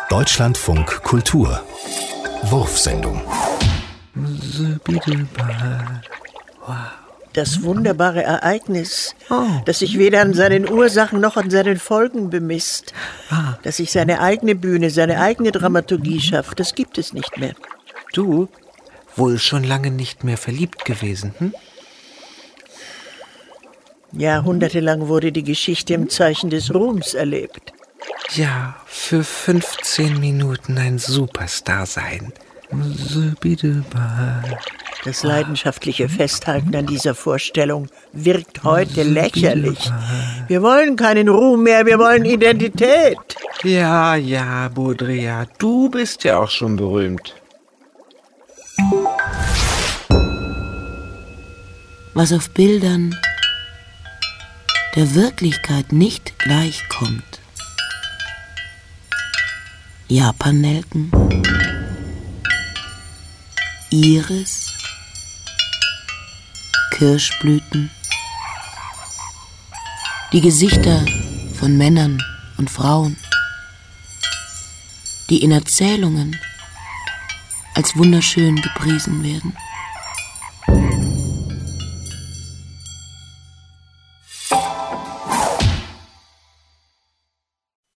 Deutschlandfunk Kultur Wurfsendung. Das wunderbare Ereignis, das sich weder an seinen Ursachen noch an seinen Folgen bemisst, das sich seine eigene Bühne, seine eigene Dramaturgie schafft, das gibt es nicht mehr. Du, wohl schon lange nicht mehr verliebt gewesen, hm? Jahrhundertelang wurde die Geschichte im Zeichen des Ruhms erlebt. Ja, für 15 Minuten ein Superstar sein. Das leidenschaftliche Festhalten an dieser Vorstellung wirkt heute lächerlich. Wir wollen keinen Ruhm mehr, wir wollen Identität. Ja, Baudrillard, du bist ja auch schon berühmt. Was auf Bildern der Wirklichkeit nicht gleichkommt. Japannelken, Iris, Kirschblüten, die Gesichter von Männern und Frauen, die in Erzählungen als wunderschön gepriesen werden.